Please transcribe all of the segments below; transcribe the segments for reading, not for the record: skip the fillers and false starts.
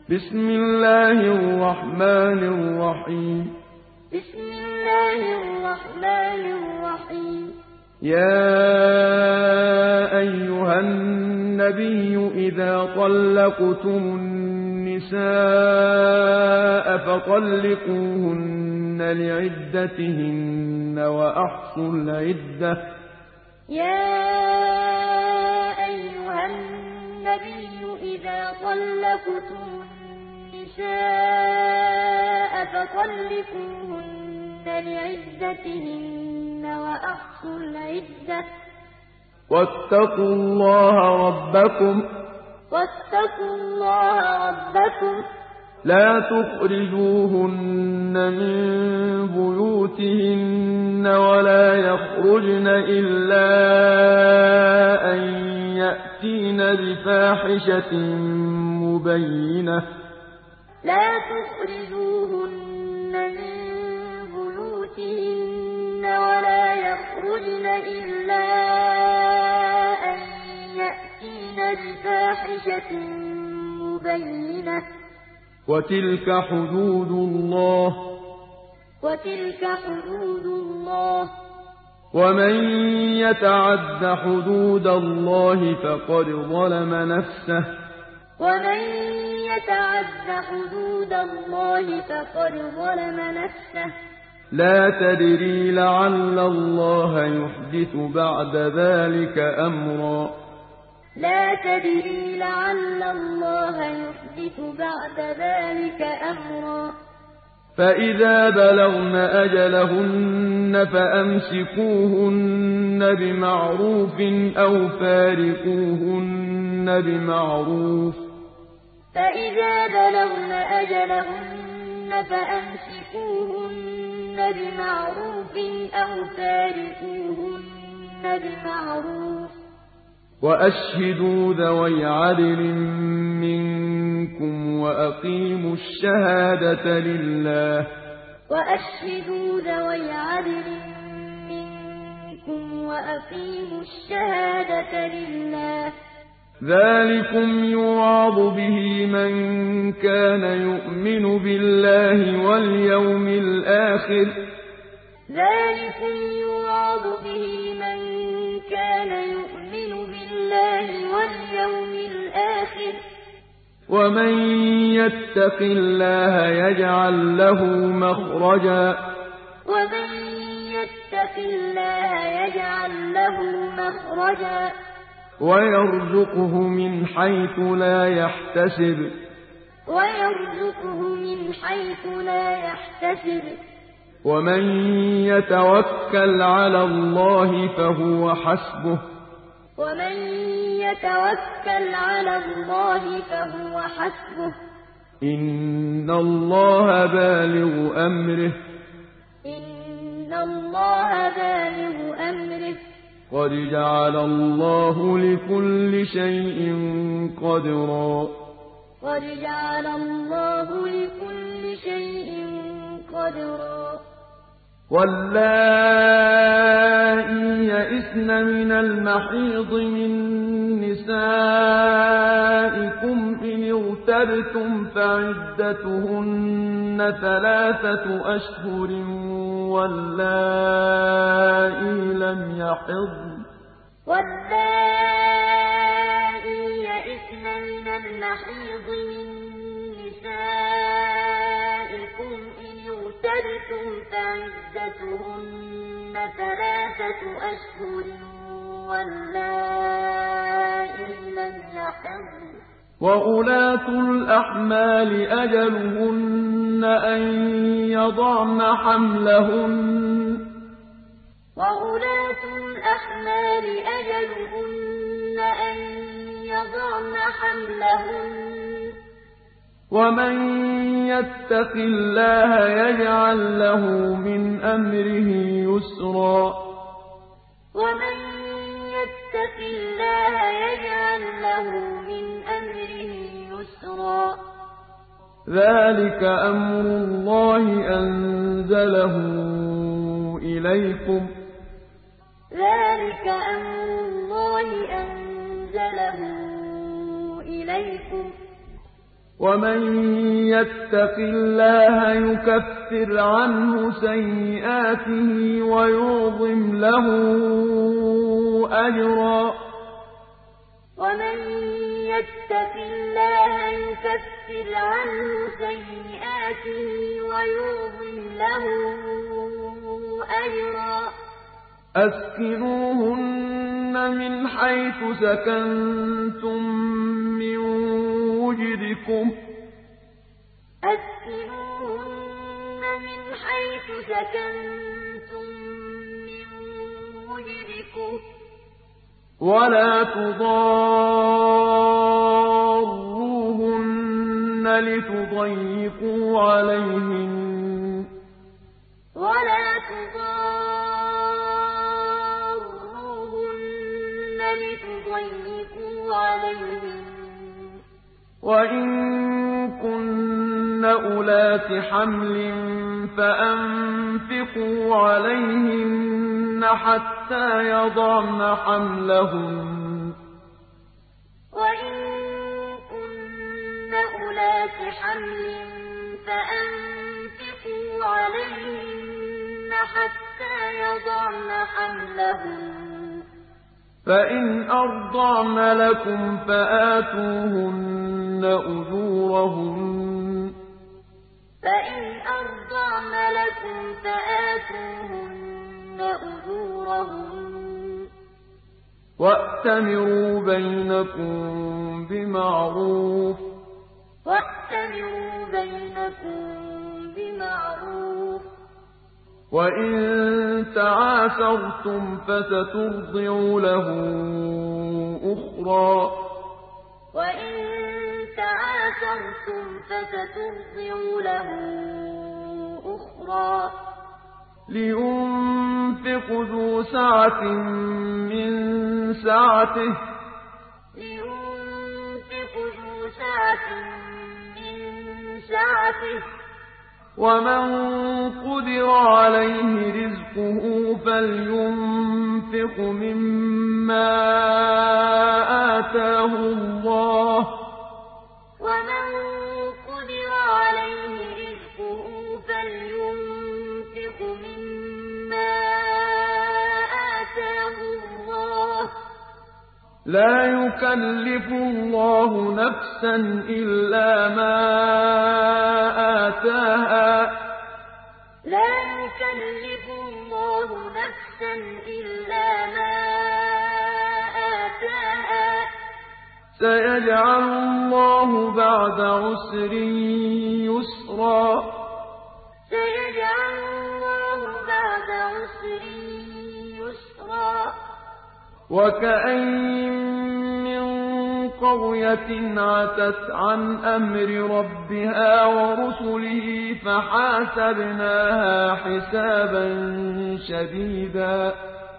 بسم الله الرحمن الرحيم. بسم الله الرحمن الرحيم. يا أيها النبي إذا طلقتم النساء فطلقوهن لعدتهن وأحصوا العدة. يا أيها النبي إذا طلقتم النساء فطلقوهن لعدتهن وأحصوا العدة. واتقوا الله ربكم لا تخرجوهن من بيوتهن ولا يخرجن إلا أن يأتين بفاحشة مبينة. لا تخرجوهن من بيوتهن ولا يخرجن إلا أن يأتين بفاحشة مبينة. وتلك حدود الله ومن يتعد حدود الله فقد ظلم نفسه. لا تدري لعل الله يحدث بعد ذلك أمرا. فإذا بلغن أجلهن فأمسكوهن بمعروف أو فارقوهن بمعروف. وأشهدوا ذوي عدل منكم وأقيموا الشهادة لله. ذلكم يوعظ به من كان يؤمن بالله واليوم الآخر. ومن يتق الله يجعل له مخرجا ويرزقه من حيث لا يحتسب. ومن يتوكل على الله فهو حسبه. إن الله بالغ أمره. قد جعل الله لكل شيء قدرا. واللائي يئسن من المحيض من نسائكم إن ارتبتم فعدتهن 3 أشهر واللائي لم يحضن وأولاة الأحمال أجلهن أن يضعن حملهن. ومن يتق الله يجعل له من أمره يسرا. ذلك أمر الله أنزله إليكم. ومن يتق الله يكفر عنه سيئاته ويعظم له أجرا ومن يتق الله يكفر عنه سيئاته ويعظم له أجرا أسكنوهن من حيث سكنتم من وجدكم ولا تضاروهن لتضيقوا عليهن وإن كن أولات حمل فأنفقوا عليهن حتى يضعن حملهن فإن أرضعن لكم فآتوهن أجورهن وأتمروا بينكم بمعروف وإن تعاثرتم فسترضع له أخرى لينفق ذو سعة من سعته ومن قدر عليه رزقه فلينفق مما آتاه الله لا يكلف الله نفسا إلا ما آتاها سيجعل الله بعد عسر يسرا وكأين من قرية عتت عن أمر ربها ورسله فحاسبناها حسابا شديدا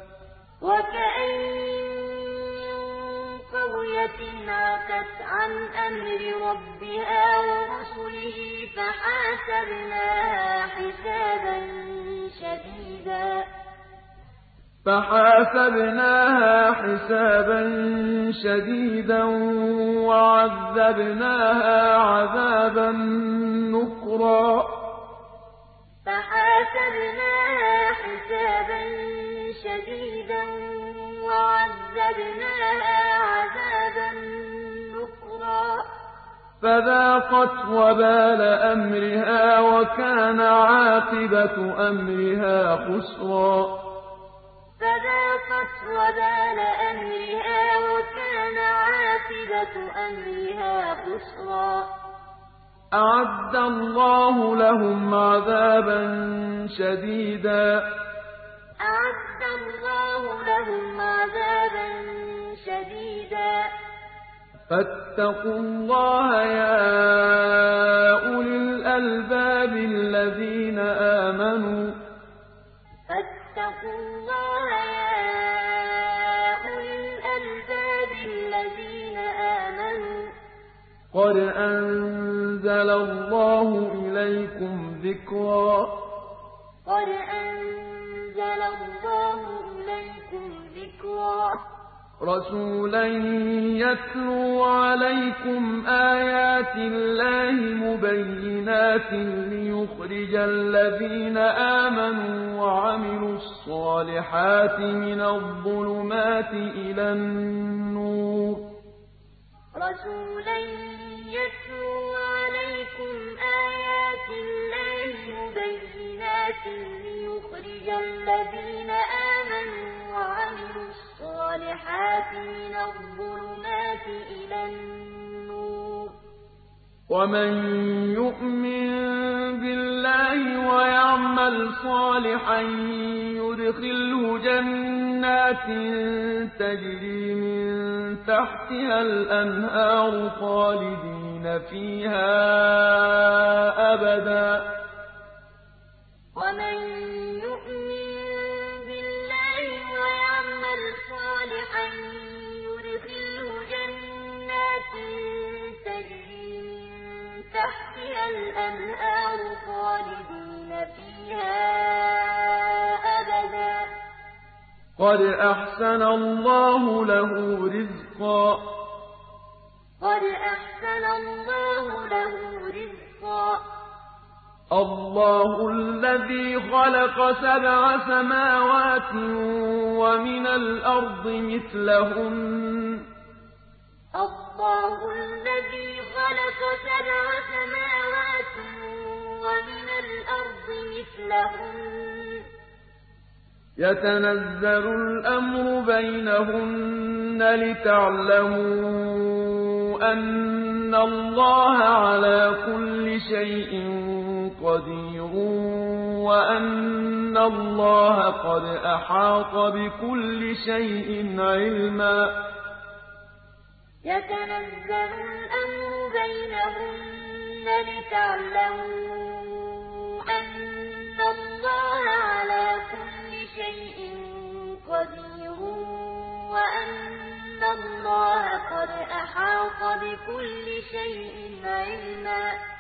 وعذبناها عذابا نكرا فذاقت وبال أمرها وكان عاقبة أمرها خسرا أعد الله لهم عذابا شديدا فاتقوا الله يا أولي الألباب الذين آمنوا قد أنزل الله إليكم ذكرا رَّسُولًا يَتْلُو عَلَيْكُمْ آيَاتِ اللَّهِ مُبَيِّنَاتٍ لِّيُخْرِجَ الَّذِينَ آمَنُوا وَعَمِلُوا الصَّالِحَاتِ مِنَ الظُّلُمَاتِ إِلَى النُّورِ ۚ رَسُولًا يَتْلُو عَلَيْكُمْ آيَاتِ اللَّهِ مُبَيِّنَاتٍ لِّيُخْرِجَ الَّذِينَ آمَنُوا وَعَمِلُوا الصَّالِحَاتِ مِنَ الظُّلُمَاتِ إِلَى النُّورِ ۚ وَمَن يُؤْمِن بِاللَّهِ وَيَعْمَلْ صَالِحًا يُدْخِلْهُ جَنَّاتٍ تَجْرِي مِن تَحْتِهَا الْأَنْهَارُ خَالِدِينَ فِيهَا أَبَدًا ۖ وَمَن يُؤْمِن بِاللَّهِ وَيَعْمَلْ صَالِحًا يُدْخِلْهُ جَنَّاتٍ تَجْرِي مِن تَحْتِهَا الْأَنْهَارُ خَالِدِينَ فِيهَا أَبَدًا ۖ قَدْ أَحْسَنَ اللَّهُ لَهُ رِزْقًا. قَدْ أَحْسَنَ اللَّهُ لَهُ رِزْقًا. اللَّهُ الَّذِي خَلَقَ سَبْعَ سَمَاوَاتٍ وَمِنَ الْأَرْضِ مِثْلَهُنَّ يَتَنَزَّلُ الْأَمْرُ بَيْنَهُنَّ لِتَعْلَمُوا أَنَّ اللَّهَ عَلَىٰ كُلِّ شَيْءٍ قَدِيرٌ وَأَنَّ اللَّهَ قَدْ أَحَاطَ بِكُلِّ شَيْءٍ عِلْمًا. يَتَنَزَّلُ الْأَمْرُ بَيْنَهُنَّ لِتَعْلَمُوا أَنَّ اللَّهَ عَلَىٰ كُلِّ شَيْءٍ قَدِيرٌ وَأَنَّ اللَّهَ قَدْ أَحَاطَ بِكُلِّ شَيْءٍ عِلْمًا.